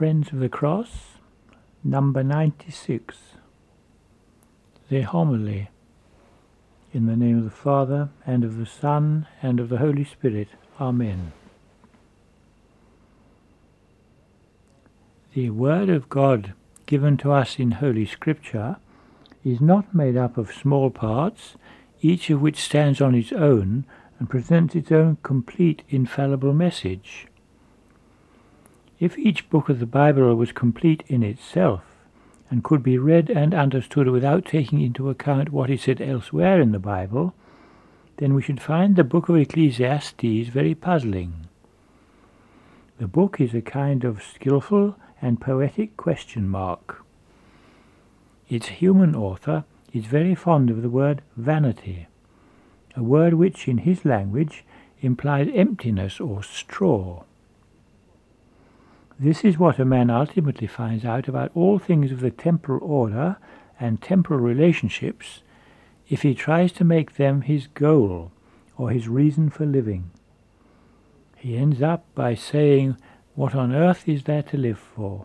Friends of the Cross, number 96. The Homily. In the name of the Father, and of the Son, and of the Holy Spirit. Amen. The Word of God given to us in Holy Scripture is not made up of small parts, each of which stands on its own and presents its own complete infallible message. If each book of the Bible was complete in itself, and could be read and understood without taking into account what is said elsewhere in the Bible, then we should find the book of Ecclesiastes very puzzling. The book is a kind of skillful and poetic question mark. Its human author is very fond of the word vanity, a word which in his language implies emptiness or straw. This is what a man ultimately finds out about all things of the temporal order and temporal relationships if he tries to make them his goal or his reason for living. He ends up by saying, "What on earth is there to live for?"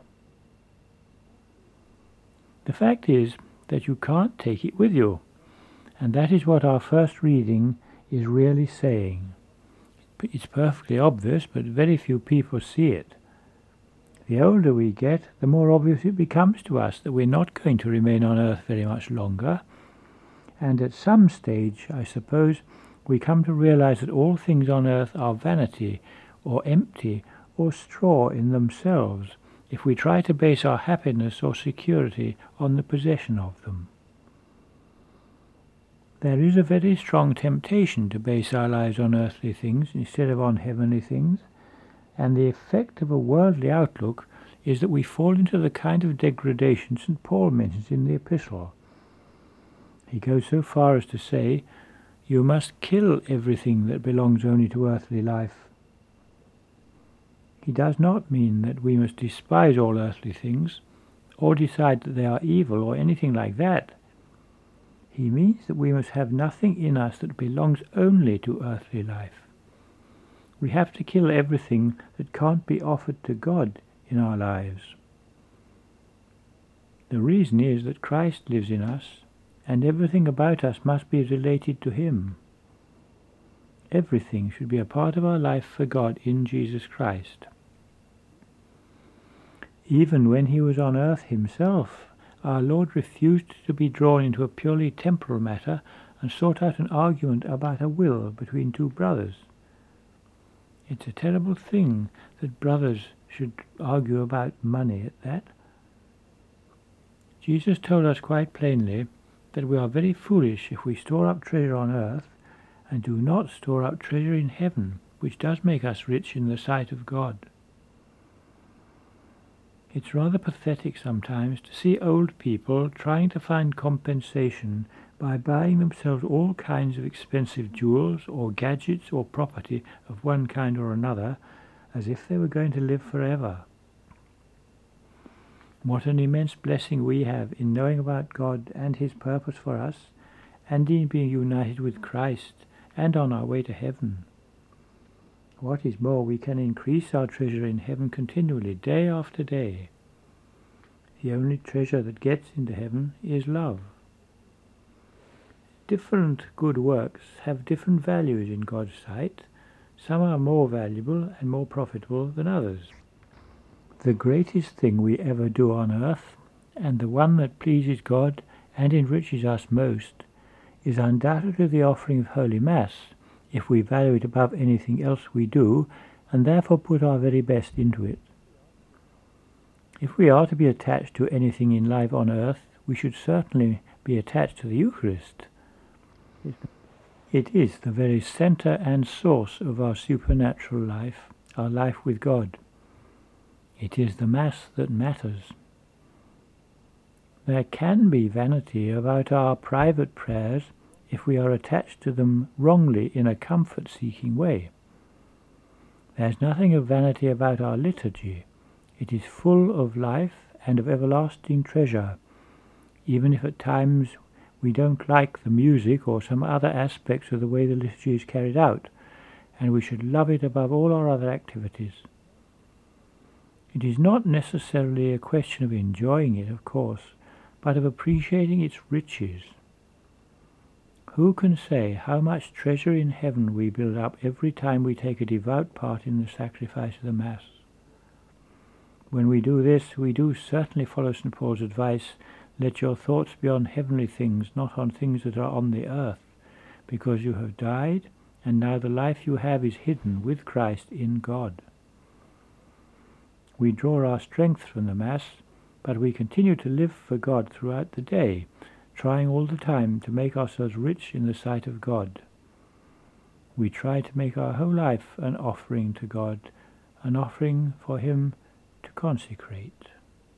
The fact is that you can't take it with you, and that is what our first reading is really saying. It's perfectly obvious, but very few people see it. The older we get, the more obvious it becomes to us that we're not going to remain on earth very much longer, and at some stage, I suppose, we come to realize that all things on earth are vanity, or empty, or straw in themselves, if we try to base our happiness or security on the possession of them. There is a very strong temptation to base our lives on earthly things instead of on heavenly things, and the effect of a worldly outlook is that we fall into the kind of degradation St. Paul mentions in the epistle. He goes so far as to say, "You must kill everything that belongs only to earthly life." He does not mean that we must despise all earthly things, or decide that they are evil, or anything like that. He means that we must have nothing in us that belongs only to earthly life. We have to kill everything that can't be offered to God in our lives. The reason is that Christ lives in us, and everything about us must be related to Him. Everything should be a part of our life for God in Jesus Christ. Even when He was on earth Himself, our Lord refused to be drawn into a purely temporal matter and sought out an argument about a will between two brothers. It's a terrible thing that brothers should argue about money at that. Jesus told us quite plainly that we are very foolish if we store up treasure on earth and do not store up treasure in heaven, which does make us rich in the sight of God. It's rather pathetic sometimes to see old people trying to find compensation by buying themselves all kinds of expensive jewels or gadgets or property of one kind or another, as if they were going to live forever. What an immense blessing we have in knowing about God and His purpose for us, and in being united with Christ and on our way to heaven. What is more, we can increase our treasure in heaven continually, day after day. The only treasure that gets into heaven is love. Different good works have different values in God's sight. Some are more valuable and more profitable than others. The greatest thing we ever do on earth, and the one that pleases God and enriches us most, is undoubtedly the offering of Holy Mass, if we value it above anything else we do, and therefore put our very best into it. If we are to be attached to anything in life on earth, we should certainly be attached to the Eucharist. It is the very centre and source of our supernatural life, our life with God. It is the Mass that matters. There can be vanity about our private prayers if we are attached to them wrongly in a comfort-seeking way. There's nothing of vanity about our liturgy. It is full of life and of everlasting treasure, even if at times we don't like the music or some other aspects of the way the liturgy is carried out, and we should love it above all our other activities. It is not necessarily a question of enjoying it, of course, but of appreciating its riches. Who can say how much treasure in heaven we build up every time we take a devout part in the sacrifice of the Mass? When we do this, we do certainly follow St. Paul's advice, let your thoughts be on heavenly things, not on things that are on the earth, because you have died, and now the life you have is hidden with Christ in God. We draw our strength from the Mass, but we continue to live for God throughout the day, trying all the time to make ourselves rich in the sight of God. We try to make our whole life an offering to God, an offering for Him to consecrate.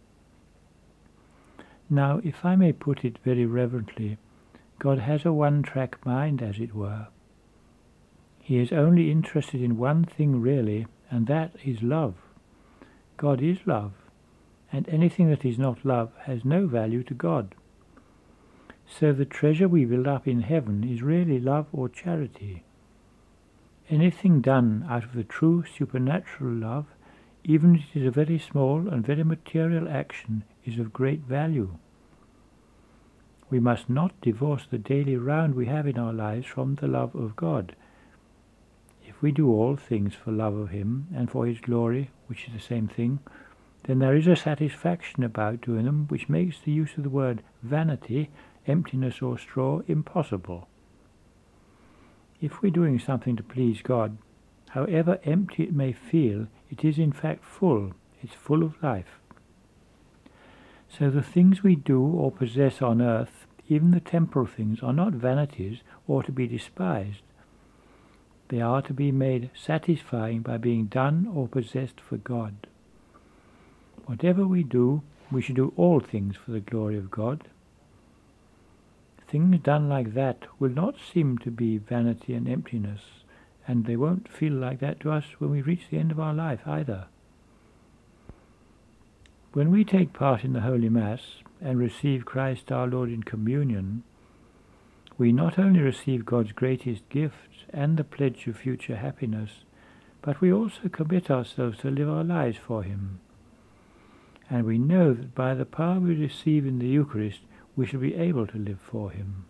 Now, if I may put it very reverently, God has a one-track mind, as it were. He is only interested in one thing really, and that is love. God is love, and anything that is not love has no value to God. So the treasure we build up in heaven is really love or charity. Anything done out of the true supernatural love, even if it is a very small and very material action, is of great value. We must not divorce the daily round we have in our lives from the love of God. If we do all things for love of Him and for His glory, which is the same thing, then there is a satisfaction about doing them which makes the use of the word vanity, emptiness or straw impossible. If we're doing something to please God, however empty it may feel, it is in fact full. It's full of life. So the things we do or possess on earth, even the temporal things, are not vanities or to be despised. They are to be made satisfying by being done or possessed for God. Whatever we do, we should do all things for the glory of God. Things done like that will not seem to be vanity and emptiness, and they won't feel like that to us when we reach the end of our life either. When we take part in the Holy Mass and receive Christ our Lord in communion, we not only receive God's greatest gift and the pledge of future happiness, but we also commit ourselves to live our lives for Him. And we know that by the power we receive in the Eucharist, we shall be able to live for Him.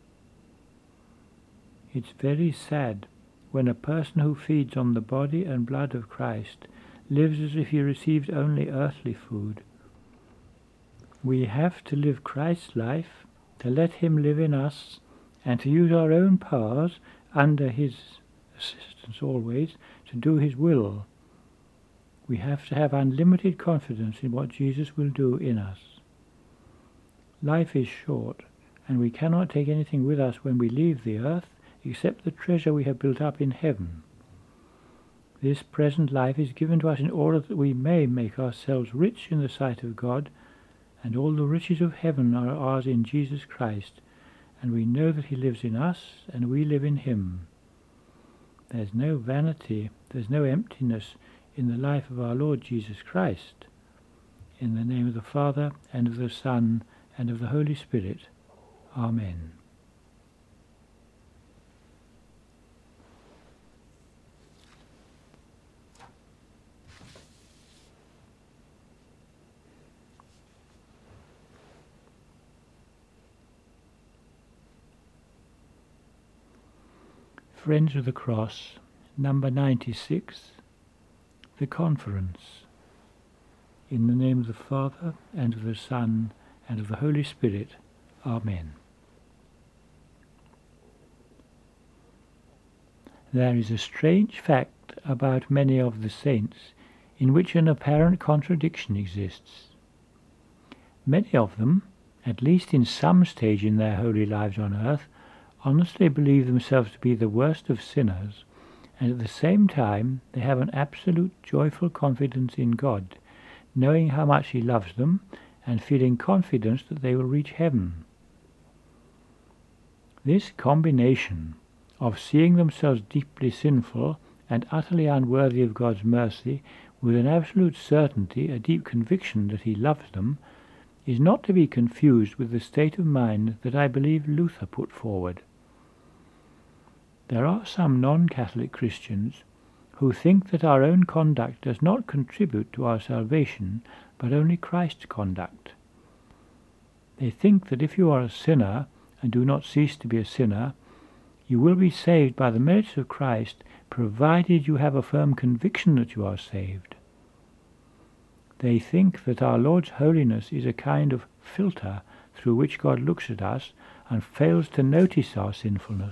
It's very sad when a person who feeds on the body and blood of Christ lives as if he received only earthly food. We have to live Christ's life, to let Him live in us, and to use our own powers, under His assistance always, to do His will. We have to have unlimited confidence in what Jesus will do in us. Life is short, and we cannot take anything with us when we leave the earth except the treasure we have built up in heaven. This present life is given to us in order that we may make ourselves rich in the sight of God, and all the riches of heaven are ours in Jesus Christ, and we know that He lives in us, and we live in Him. There's no vanity, there's no emptiness in the life of our Lord Jesus Christ. In the name of the Father, and of the Son, and of the Holy Spirit. Amen. Friends of the Cross, number 96, The Conference. In the name of the Father, and of the Son, and of the Holy Spirit. Amen. There is a strange fact about many of the saints in which an apparent contradiction exists. Many of them, at least in some stage in their holy lives on earth, honestly believe themselves to be the worst of sinners, and at the same time they have an absolute joyful confidence in God, knowing how much He loves them, and feeling confidence that they will reach heaven. This combination of seeing themselves deeply sinful and utterly unworthy of God's mercy, with an absolute certainty, a deep conviction that He loves them, is not to be confused with the state of mind that I believe Luther put forward. There are some non-Catholic Christians who think that our own conduct does not contribute to our salvation, but only Christ's conduct. They think that if you are a sinner and do not cease to be a sinner, you will be saved by the merits of Christ, provided you have a firm conviction that you are saved. They think that our Lord's holiness is a kind of filter through which God looks at us and fails to notice our sinfulness.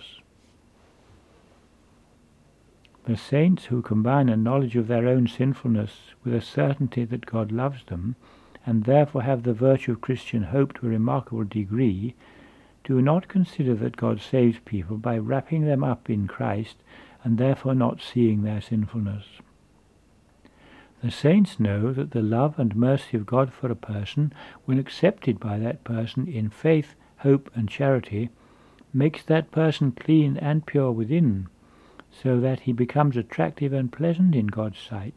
The saints who combine a knowledge of their own sinfulness with a certainty that God loves them, and therefore have the virtue of Christian hope to a remarkable degree, do not consider that God saves people by wrapping them up in Christ and therefore not seeing their sinfulness. The saints know that the love and mercy of God for a person, when accepted by that person in faith, hope and charity, makes that person clean and pure within, so that he becomes attractive and pleasant in God's sight.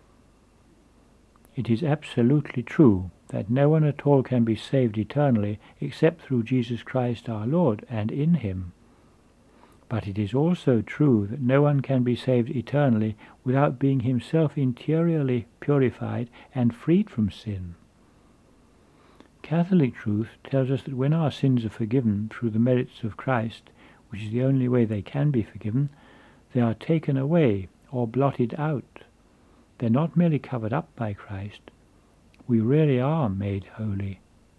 It is absolutely true that no one at all can be saved eternally except through Jesus Christ our Lord and in him. But it is also true that no one can be saved eternally without being himself interiorly purified and freed from sin. Catholic truth tells us that when our sins are forgiven through the merits of Christ, which is the only way they can be forgiven, they are taken away or blotted out. They're not merely covered up by Christ. We really are made holy.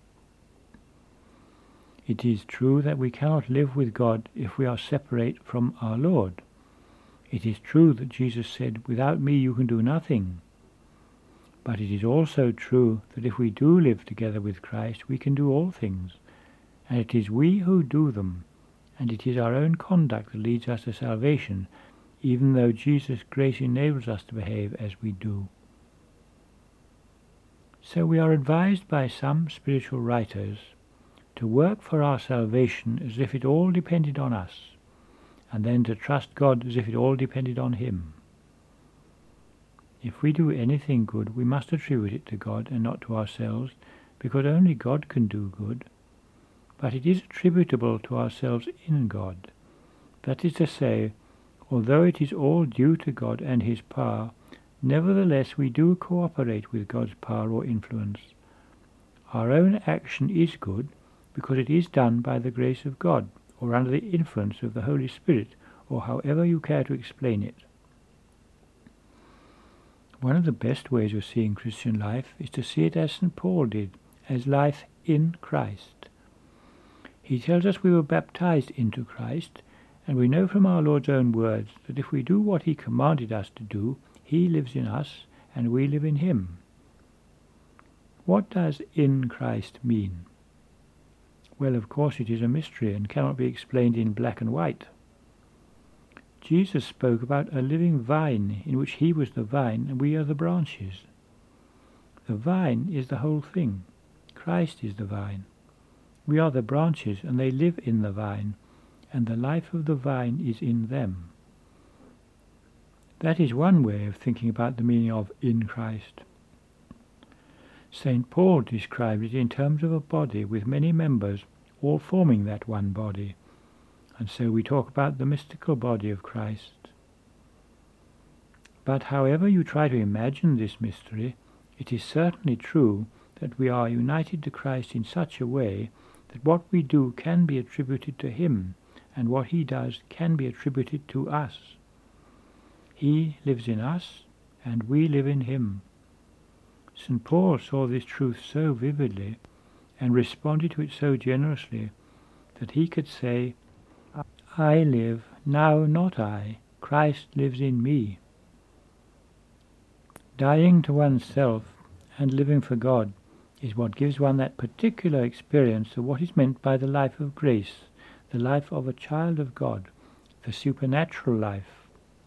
It is true that we cannot live with God if we are separate from our Lord. It is true that Jesus said, "Without me you can do nothing." But it is also true that if we do live together with Christ, we can do all things, and it is we who do them, and it is our own conduct that leads us to salvation, even though Jesus' grace enables us to behave as we do. So we are advised by some spiritual writers to work for our salvation as if it all depended on us, and then to trust God as if it all depended on him. If we do anything good, we must attribute it to God and not to ourselves, because only God can do good. But it is attributable to ourselves in God. That is to say, although it is all due to God and his power, nevertheless we do cooperate with God's power or influence. Our own action is good because it is done by the grace of God, or under the influence of the Holy Spirit, or however you care to explain it. One of the best ways of seeing Christian life is to see it as St. Paul did, as life in Christ. He tells us we were baptized into Christ, and we know from our Lord's own words that if we do what he commanded us to do, he lives in us and we live in him. What does in Christ mean? Well, of course it is a mystery and cannot be explained in black and white. Jesus spoke about a living vine in which he was the vine and we are the branches. The vine is the whole thing. Christ is the vine. We are the branches and they live in the vine, and the life of the vine is in them. That is one way of thinking about the meaning of in Christ. St. Paul described it in terms of a body with many members, all forming that one body. And so we talk about the mystical body of Christ. But however you try to imagine this mystery, it is certainly true that we are united to Christ in such a way that what we do can be attributed to him, and what he does can be attributed to us. He lives in us, and we live in him. St. Paul saw this truth so vividly, and responded to it so generously, that he could say, "I live, now not I, Christ lives in me." Dying to oneself and living for God is what gives one that particular experience of what is meant by the life of grace, the life of a child of God, the supernatural life.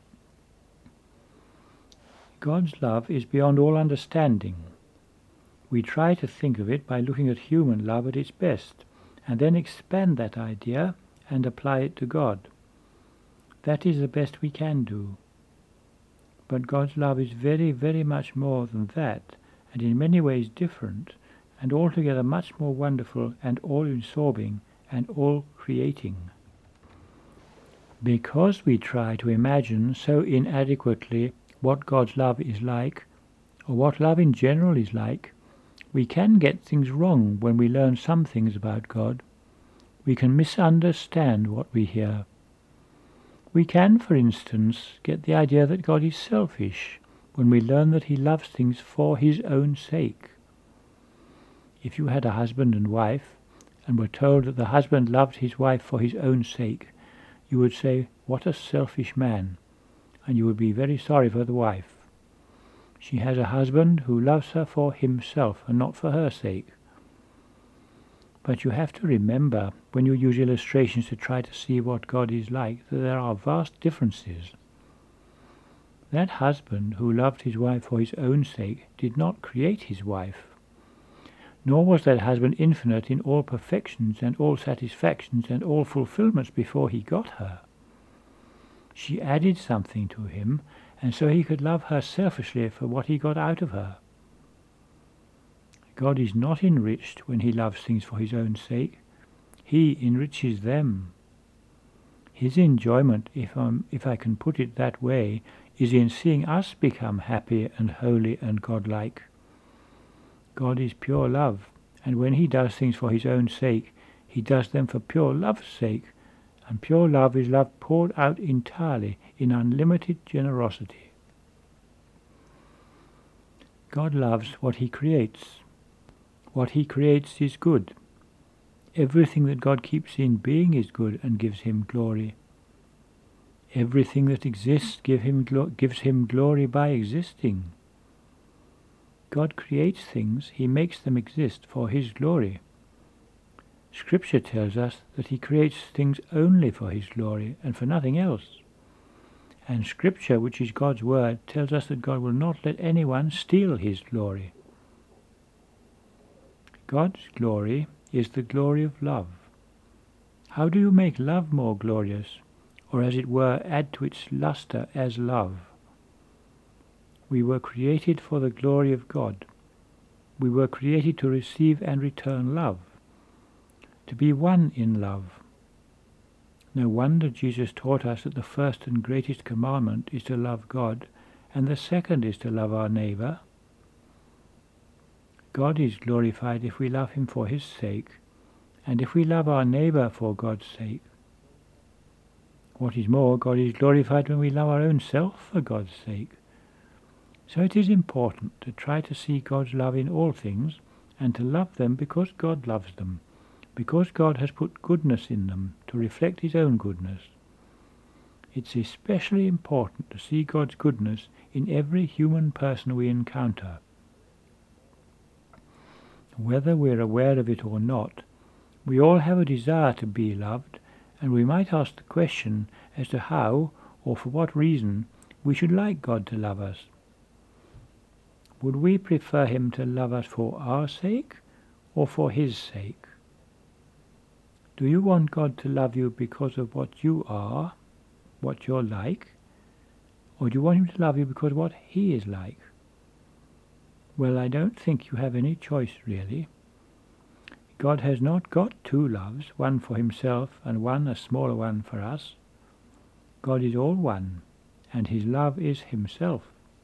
God's love is beyond all understanding. We try to think of it by looking at human love at its best, and then expand that idea and apply it to God. That is the best we can do. But God's love is very, very much more than that, and in many ways different, and altogether much more wonderful and all-absorbing and all-creating. Because we try to imagine so inadequately what God's love is like, or what love in general is like, we can get things wrong when we learn some things about God. We can misunderstand what we hear. We can, for instance, get the idea that God is selfish when we learn that he loves things for his own sake. If you had a husband and wife, and were told that the husband loved his wife for his own sake, you would say, "What a selfish man," and you would be very sorry for the wife. She has a husband who loves her for himself and not for her sake. But you have to remember, when you use illustrations to try to see what God is like, that there are vast differences. That husband who loved his wife for his own sake did not create his wife. Nor was that husband infinite in all perfections and all satisfactions and all fulfillments before he got her. She added something to him, and so he could love her selfishly for what he got out of her. God is not enriched when he loves things for his own sake. He enriches them. His enjoyment, if I can put it that way, is in seeing us become happy and holy and godlike. God is pure love, and when he does things for his own sake, he does them for pure love's sake, and pure love is love poured out entirely in unlimited generosity. God loves what he creates. What he creates is good. Everything that God keeps in being is good and gives him glory. Everything that exists gives him glory by existing. God creates things, he makes them exist for his glory. Scripture tells us that he creates things only for his glory and for nothing else. And Scripture, which is God's word, tells us that God will not let anyone steal his glory. God's glory is the glory of love. How do you make love more glorious, or as it were add to its lustre as love? We were created for the glory of God. We were created to receive and return love, to be one in love. No wonder Jesus taught us that the first and greatest commandment is to love God, and the second is to love our neighbour. God is glorified if we love him for his sake, and if we love our neighbour for God's sake. What is more, God is glorified when we love our own self for God's sake. So it is important to try to see God's love in all things, and to love them because God loves them, because God has put goodness in them to reflect his own goodness. It's especially important to see God's goodness in every human person we encounter. Whether we're aware of it or not, we all have a desire to be loved, and we might ask the question as to how, or for what reason, we should like God to love us. Would we prefer him to love us for our sake or for his sake? Do you want God to love you because of what you are, what you're like, or do you want him to love you because of what he is like? Well, I don't think you have any choice, really. God has not got two loves, one for himself and one, a smaller one, for us. God is all one, and his love is himself.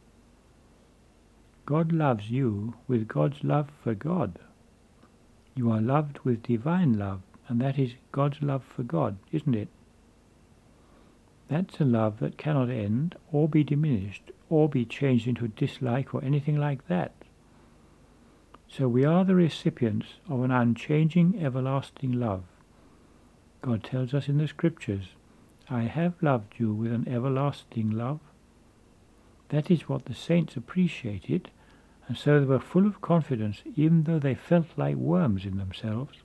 God loves you with God's love for God. You are loved with divine love, and that is God's love for God, isn't it? That's a love that cannot end, or be diminished, or be changed into dislike or anything like that. So we are the recipients of an unchanging, everlasting love. God tells us in the Scriptures, "I have loved you with an everlasting love." That is what the saints appreciated, and so they were full of confidence even though they felt like worms in themselves.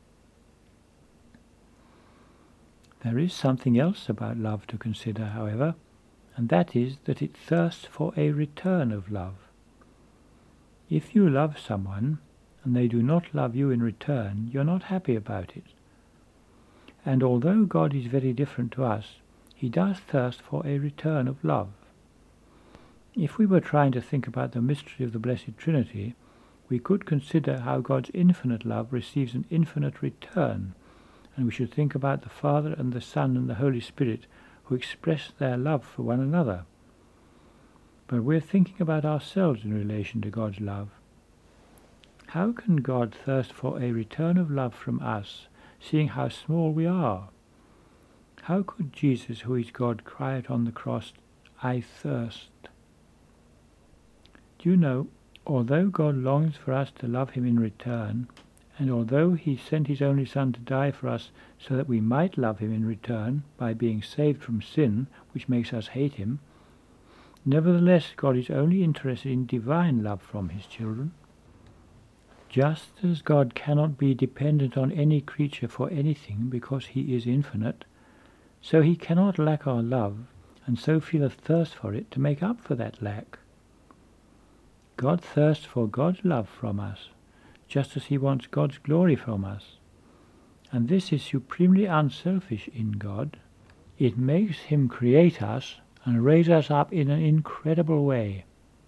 There is something else about love to consider, however, and that is that it thirsts for a return of love. If you love someone, and they do not love you in return, you're not happy about it. And although God is very different to us, he does thirst for a return of love. If we were trying to think about the mystery of the Blessed Trinity, we could consider how God's infinite love receives an infinite return, and we should think about the Father and the Son and the Holy Spirit, who express their love for one another. But we're thinking about ourselves in relation to God's love. How can God thirst for a return of love from us, seeing how small we are? How could Jesus, who is God, cry out on the cross, "I thirst"? Do you know, although God longs for us to love him in return, and although he sent his only Son to die for us so that we might love him in return by being saved from sin, which makes us hate him, nevertheless God is only interested in divine love from his children. Just as God cannot be dependent on any creature for anything because he is infinite, so he cannot lack our love, and so feel a thirst for it to make up for that lack. God thirsts for God's love from us, just as he wants God's glory from us. And this is supremely unselfish in God. It makes him create us and raise us up in an incredible way.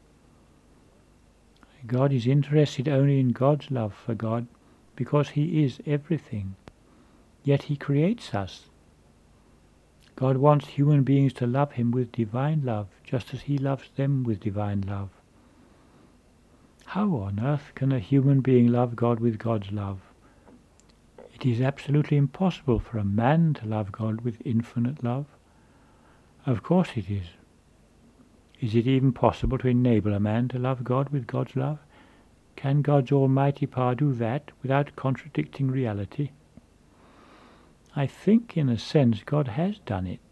God is interested only in God's love for God because he is everything. Yet he creates us. God wants human beings to love him with divine love, just as he loves them with divine love. How on earth can a human being love God with God's love? It is absolutely impossible for a man to love God with infinite love. Of course it is. Is it even possible to enable a man to love God with God's love? Can God's almighty power do that without contradicting reality? I think, in a sense, God has done it.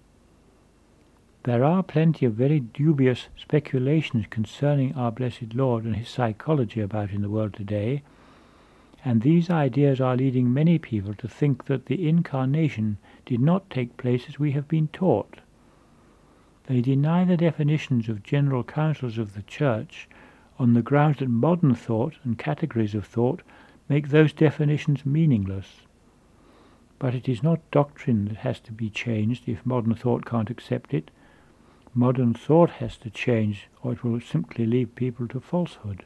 There are plenty of very dubious speculations concerning our blessed Lord and his psychology about in the world today, and these ideas are leading many people to think that the incarnation did not take place as we have been taught. They deny the definitions of general councils of the Church on the grounds that modern thought and categories of thought make those definitions meaningless. But it is not doctrine that has to be changed if modern thought can't accept it. Modern thought has to change, or it will simply lead people to falsehood.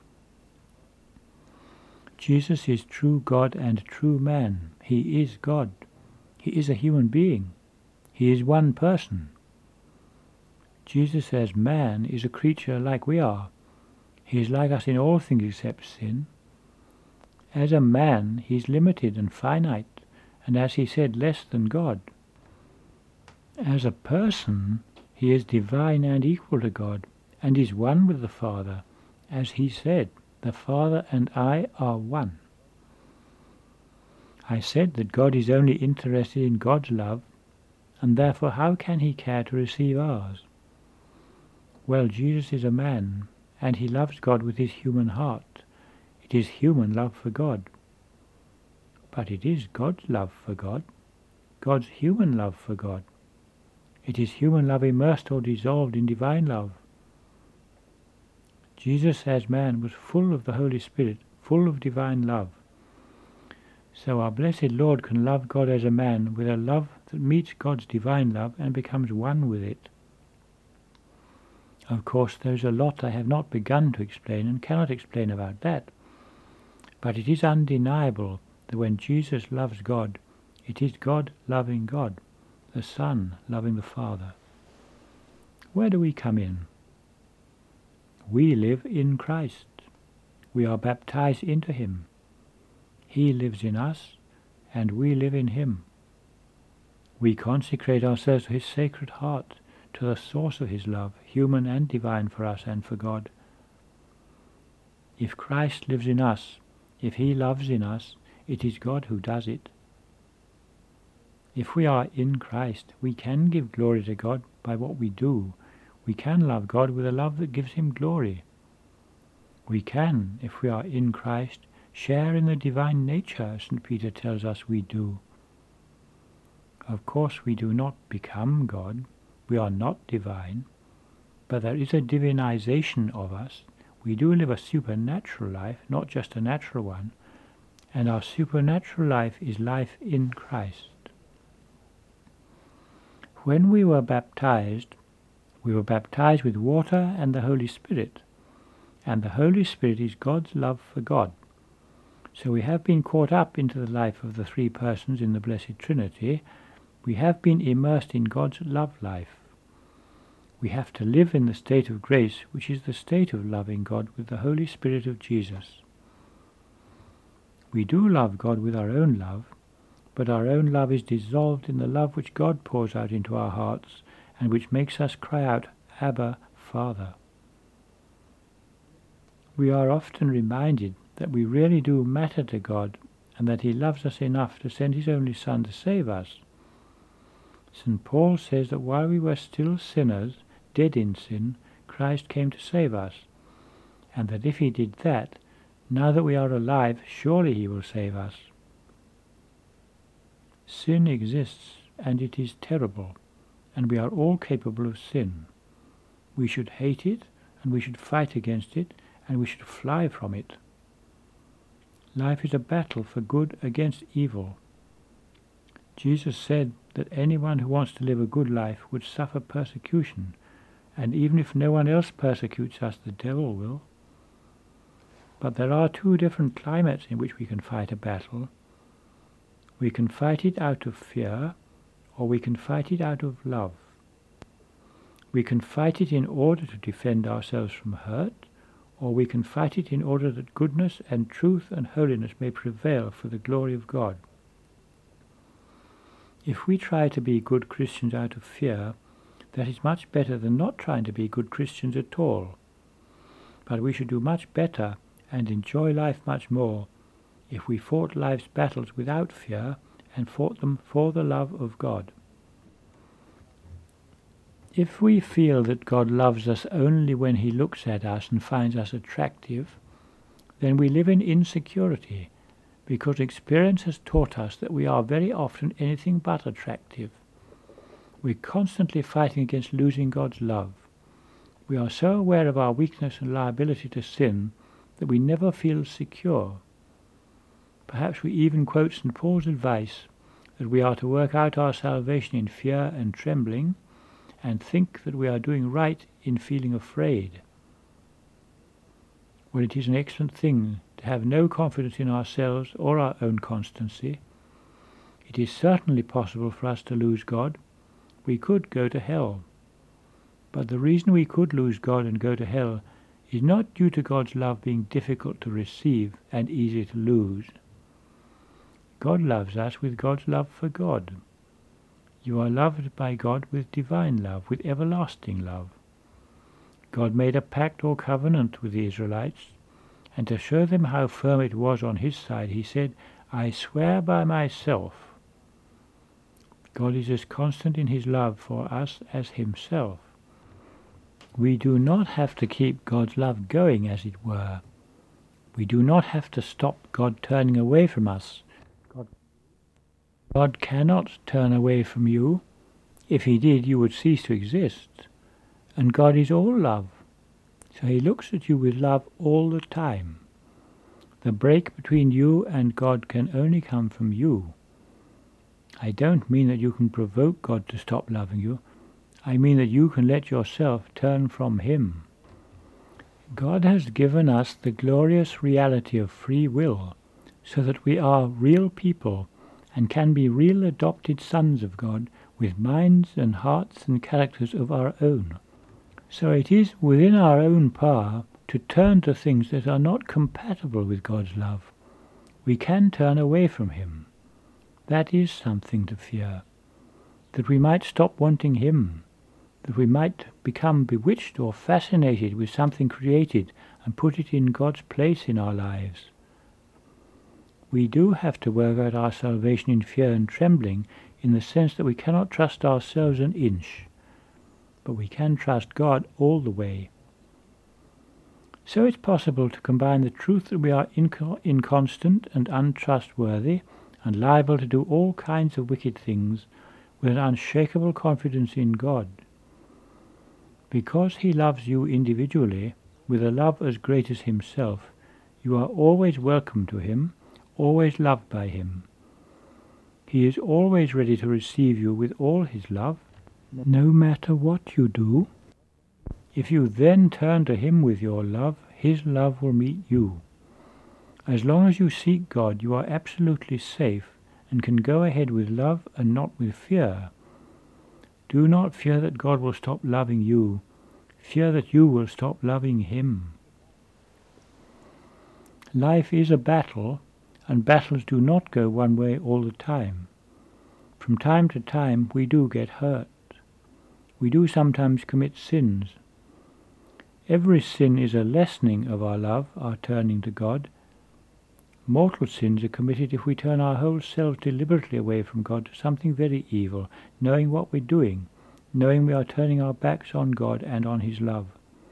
Jesus is true God and true man. He is God. He is a human being. He is one person. Jesus as man is a creature like we are. He is like us in all things except sin. As a man, he is limited and finite, and as he said, less than God. As a person, he is divine and equal to God, and is one with the Father. As he said, the Father and I are one. I said that God is only interested in God's love, and therefore how can he care to receive ours? Well, Jesus is a man, and he loves God with his human heart. It is human love for God. But it is God's love for God, God's human love for God. It is human love immersed or dissolved in divine love. Jesus as man was full of the Holy Spirit, full of divine love. So our blessed Lord can love God as a man with a love that meets God's divine love and becomes one with it. Of course, there is a lot I have not begun to explain and cannot explain about that. But it is undeniable that when Jesus loves God, it is God loving God, the Son loving the Father. Where do we come in? We live in Christ. We are baptized into him. He lives in us, and we live in him. We consecrate ourselves to his sacred heart, to the source of his love, human and divine for us and for God. If Christ lives in us, if he loves in us, it is God who does it. If we are in Christ, we can give glory to God by what we do. We can love God with a love that gives him glory. We can, if we are in Christ, share in the divine nature, St. Peter tells us we do. Of course, we do not become God. We are not divine. But there is a divinization of us. We do live a supernatural life, not just a natural one. And our supernatural life is life in Christ. When we were baptized with water and the Holy Spirit. And the Holy Spirit is God's love for God. So we have been caught up into the life of the three persons in the Blessed Trinity, We have been immersed in God's love life. We have to live in the state of grace, which is the state of loving God with the Holy Spirit of Jesus. We do love God with our own love, but our own love is dissolved in the love which God pours out into our hearts and which makes us cry out, Abba, Father. We are often reminded that we really do matter to God and that he loves us enough to send his only Son to save us. St. Paul says that while we were still sinners, dead in sin, Christ came to save us, and that if he did that, now that we are alive, surely he will save us. Sin exists, and it is terrible, and we are all capable of sin. We should hate it, and we should fight against it, and we should fly from it. Life is a battle for good against evil. Jesus said that anyone who wants to live a good life would suffer persecution, and even if no one else persecutes us, the devil will. But there are two different climates in which we can fight a battle. We can fight it out of fear, or we can fight it out of love. We can fight it in order to defend ourselves from hurt, or we can fight it in order that goodness and truth and holiness may prevail for the glory of God. If we try to be good Christians out of fear, that is much better than not trying to be good Christians at all. But we should do much better and enjoy life much more if we fought life's battles without fear and fought them for the love of God. If we feel that God loves us only when he looks at us and finds us attractive, then we live in insecurity, because experience has taught us that we are very often anything but attractive. We're constantly fighting against losing God's love. We are so aware of our weakness and liability to sin that we never feel secure. Perhaps we even quote St. Paul's advice that we are to work out our salvation in fear and trembling, and think that we are doing right in feeling afraid. Well, it is an excellent thing to have no confidence in ourselves or our own constancy. It is certainly possible for us to lose God. We could go to hell. But the reason we could lose God and go to hell is not due to God's love being difficult to receive and easy to lose. God loves us with God's love for God. You are loved by God with divine love, with everlasting love. God made a pact or covenant with the Israelites, and to show them how firm it was on his side, he said, I swear by myself. God is as constant in his love for us as himself. We do not have to keep God's love going, as it were. We do not have to stop God turning away from us. God cannot turn away from you. If he did, you would cease to exist. And God is all love, so he looks at you with love all the time. The break between you and God can only come from you. I don't mean that you can provoke God to stop loving you. I mean that you can let yourself turn from him. God has given us the glorious reality of free will, so that we are real people and can be real adopted sons of God with minds and hearts and characters of our own. So it is within our own power to turn to things that are not compatible with God's love. We can turn away from him. That is something to fear. That we might stop wanting him. That we might become bewitched or fascinated with something created and put it in God's place in our lives. We do have to work out our salvation in fear and trembling, in the sense that we cannot trust ourselves an inch, but we can trust God all the way. So it's possible to combine the truth that we are inconstant and untrustworthy and liable to do all kinds of wicked things with an unshakable confidence in God. Because he loves you individually, with a love as great as himself, you are always welcome to him, always loved by him. He is always ready to receive you with all his love, no matter what you do. If you then turn to him with your love, his love will meet you. As long as you seek God, you are absolutely safe and can go ahead with love and not with fear. Do not fear that God will stop loving you. Fear that you will stop loving him. Life is a battle, and battles do not go one way all the time. From time to time we do get hurt. We do sometimes commit sins. Every sin is a lessening of our love, our turning to God. Mortal sins are committed if we turn our whole selves deliberately away from God to something very evil, knowing what we're doing, knowing we are turning our backs on God and on his love.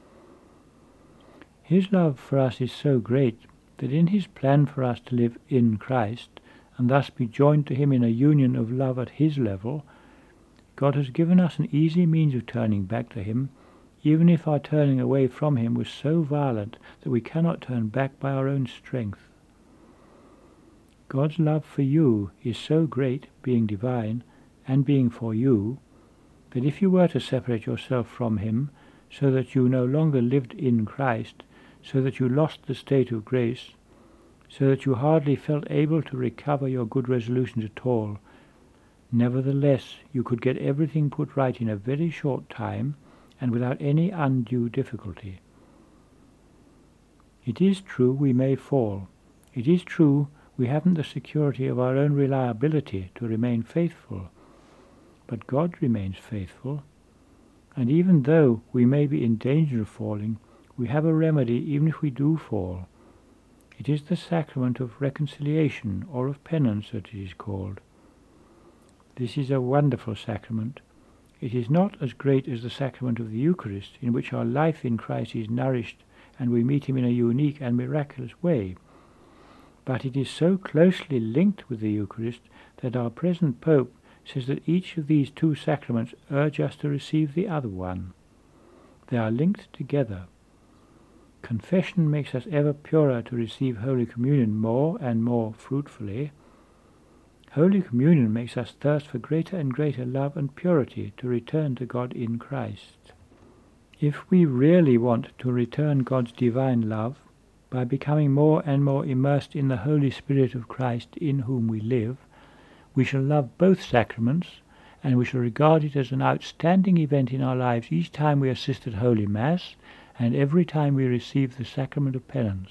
His love for us is so great that in his plan for us to live in Christ, and thus be joined to him in a union of love at his level, God has given us an easy means of turning back to him, even if our turning away from him was so violent that we cannot turn back by our own strength. God's love for you is so great, being divine, and being for you, that if you were to separate yourself from him, so that you no longer lived in Christ, so that you lost the state of grace, so that you hardly felt able to recover your good resolutions at all, nevertheless you could get everything put right in a very short time, and without any undue difficulty. It is true we may fall. It is true we haven't the security of our own reliability to remain faithful. But God remains faithful, and even though we may be in danger of falling, we have a remedy even if we do fall. It is the sacrament of reconciliation, or of penance that it is called. This is a wonderful sacrament. It is not as great as the sacrament of the Eucharist, in which our life in Christ is nourished and we meet him in a unique and miraculous way. But it is so closely linked with the Eucharist that our present Pope says that each of these two sacraments urge us to receive the other one. They are linked together. Confession makes us ever purer to receive Holy Communion more and more fruitfully. Holy Communion makes us thirst for greater and greater love and purity to return to God in Christ. If we really want to return God's divine love, by becoming more and more immersed in the Holy Spirit of Christ in whom we live, we shall love both sacraments, and we shall regard it as an outstanding event in our lives each time we assist at Holy Mass, and every time we receive the sacrament of penance.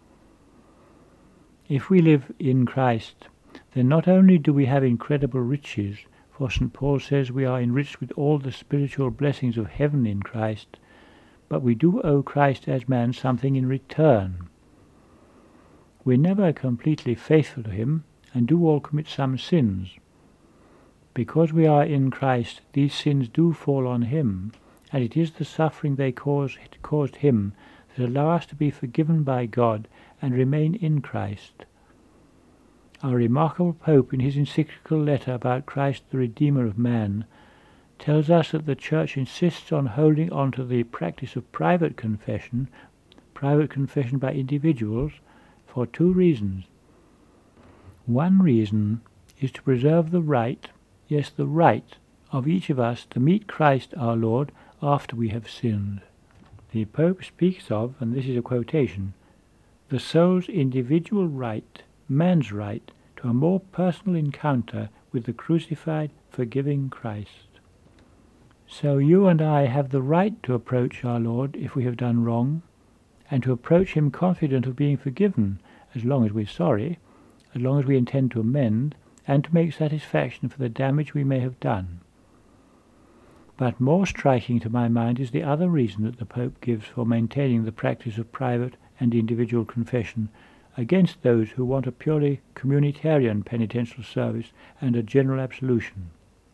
If we live in Christ, then not only do we have incredible riches, for St. Paul says we are enriched with all the spiritual blessings of heaven in Christ, but we do owe Christ as man something in return. We're never completely faithful to him, and do all commit some sins. Because we are in Christ, these sins do fall on him, and it is the suffering they caused him that allow us to be forgiven by God and remain in Christ. Our remarkable Pope, in his encyclical letter about Christ the Redeemer of man, tells us that the Church insists on holding on to the practice of private confession by individuals, for two reasons. One reason is to preserve the right, yes, the right, of each of us to meet Christ our Lord after we have sinned. The Pope speaks of, and this is a quotation, the soul's individual right, man's right, to a more personal encounter with the crucified, forgiving Christ. So you and I have the right to approach our Lord if we have done wrong, and to approach him confident of being forgiven, as long as we're sorry, as long as we intend to amend, and to make satisfaction for the damage we may have done. But more striking to my mind is the other reason that the Pope gives for maintaining the practice of private and individual confession against those who want a purely communitarian penitential service and a general absolution.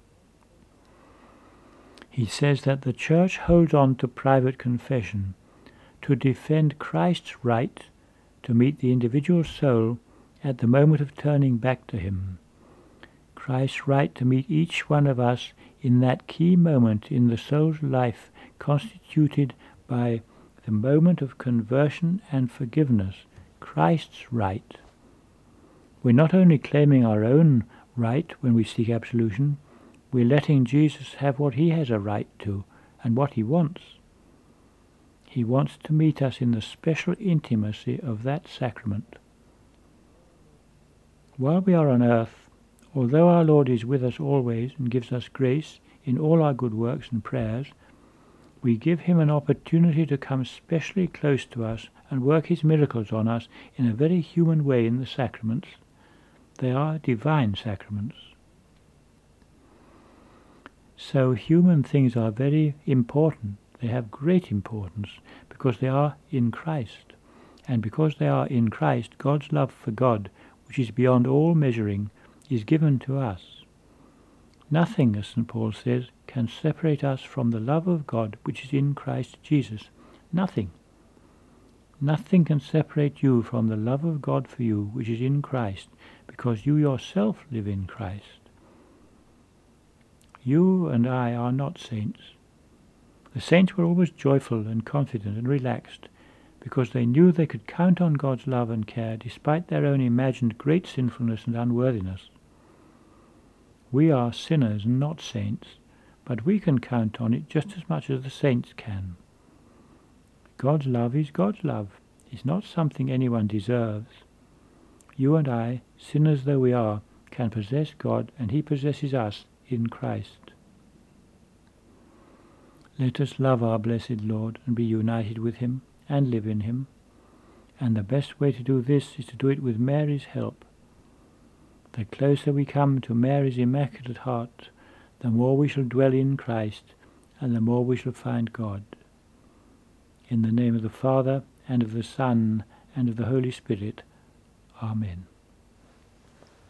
He says that the Church holds on to private confession to defend Christ's right to meet the individual soul at the moment of turning back to him. Christ's right to meet each one of us in that key moment in the soul's life constituted by the moment of conversion and forgiveness, Christ's right. We're not only claiming our own right when we seek absolution, we're letting Jesus have what he has a right to and what he wants. He wants to meet us in the special intimacy of that sacrament. While we are on earth, Although our Lord is with us always and gives us grace in all our good works and prayers, we give him an opportunity to come specially close to us and work his miracles on us in a very human way in the sacraments. They are divine sacraments. So human things are very important. They have great importance because they are in Christ. And because they are in Christ, God's love for God, which is beyond all measuring, is given to us. Nothing, as St. Paul says, can separate us from the love of God which is in Christ Jesus. Nothing. Nothing can separate you from the love of God for you which is in Christ, because you yourself live in Christ. You and I are not saints. The saints were always joyful and confident and relaxed, because they knew they could count on God's love and care despite their own imagined great sinfulness and unworthiness. We are sinners and not saints, but we can count on it just as much as the saints can. God's love is God's love. It's not something anyone deserves. You and I, sinners though we are, can possess God, and he possesses us in Christ. Let us love our blessed Lord and be united with him and live in him. And the best way to do this is to do it with Mary's help. The closer we come to Mary's Immaculate Heart, the more we shall dwell in Christ, and the more we shall find God. In the name of the Father, and of the Son, and of the Holy Spirit. Amen.